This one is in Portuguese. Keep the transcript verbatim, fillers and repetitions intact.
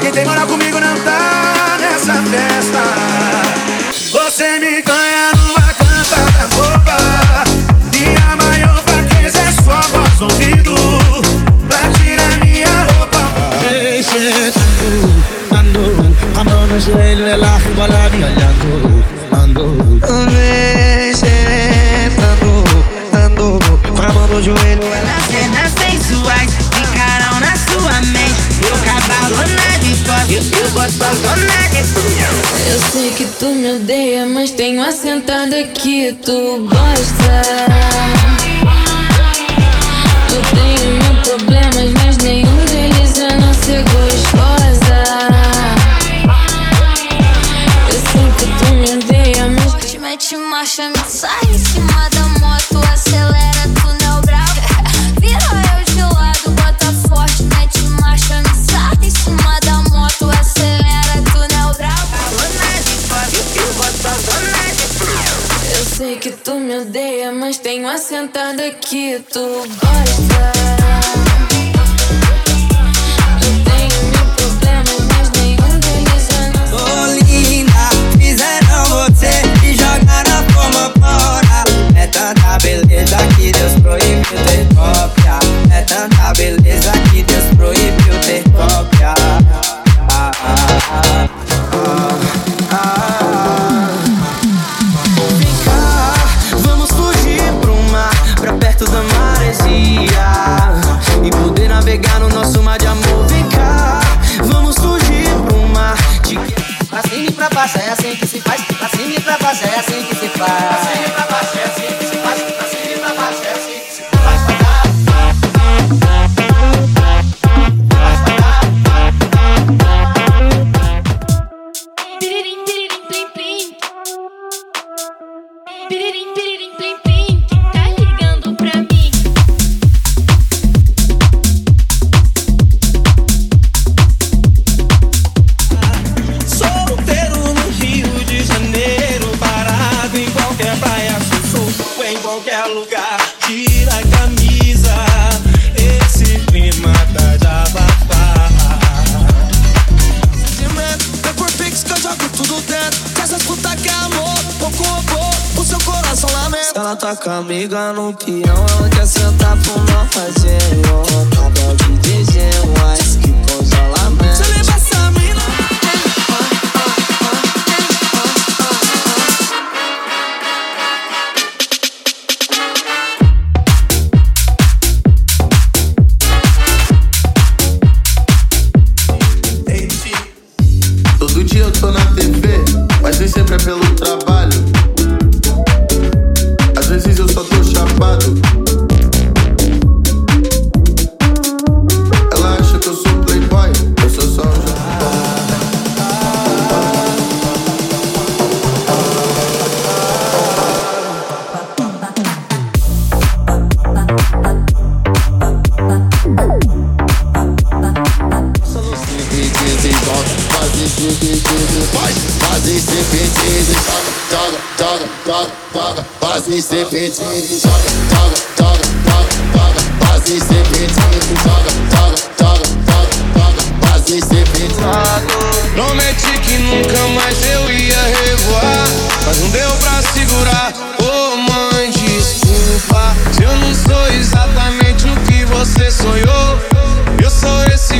Quem tem moral comigo não tá nessa festa. Você me ganha numa cantada boba. Minha maior fraqueza é sua voz no ouvido. Pra tirar minha roupa. Ando, ando no joelho, ela rebola me olhando. Ando, ando, com a mão no joelho, ela. Cenas sensuais ficarão na sua mente. Eu cavalo na de foto, eu gostoso na de. Eu sei que tu me odeia, mas tenho assentado aqui, tu gosta. Eu tenho mil problemas, mas nenhum deles é não ser gostosa. Eu sei que tu me odeia, mas te mete marcha, me sai em cima da moto, acelera, tu não é o bravo. Vira eu de lado, bota forte, mete marcha, me sai em cima da moto, acelera, tu não é o bravo. eu sei que tu me odeia, mas tenho assentado aqui, tu gosta. Eu tenho mil problemas, mas nenhum deles é não. Ô linda, fizeram você e jogaram a forma fora. É tanta beleza que Deus proibiu ter cópia. É tanta beleza que Deus proibiu ter cópia. Ah, ah, ah, ah, ah. Vem cá, vamos fugir pro mar, pra perto da maresia, e poder navegar no nosso mar de amor. Vem cá, vamos fugir pro mar. De... Pra cima e pra baixo é assim que se faz. Pra cima e pra baixo é assim que se faz. Pra cima e pra baixo é assim que se faz. Pra cima e pra baixo é assim que se faz. Piririm, piririm, plim, plim. Piririm, piririm, plim, plim. Quem tá ligando pra mim? Solteiro no Rio de Janeiro, parado em qualquer praia, solto em qualquer lugar. Tira a camisa, esse clima tá de abafar. É por Pix que eu jogo tudo dentro. Que essas putas que é amor, pouco a pouco o seu coração lamenta. Se ela tá com a amiga no peão, ela quer sentar pro não fazer. Papel de desenho, acho que congelamento. Você lembra essa mina? Todo dia eu tô na T V, mas nem sempre é pelo trabalho. Às vezes eu só tô chapado. Ela acha que eu sou playboy, eu sou só um jovem. Fazem serpentines, joga, joga, joga, joga. Fazem serpentines, joga, joga, joga, joga, joga. Fazem serpentines, joga, joga, joga, joga, joga. Fazem serpentines. Prometi que nunca mais eu ia revoar, mas não deu pra segurar. Ô mãe, desculpa, se eu não sou exatamente o que você sonhou. Eu sou esse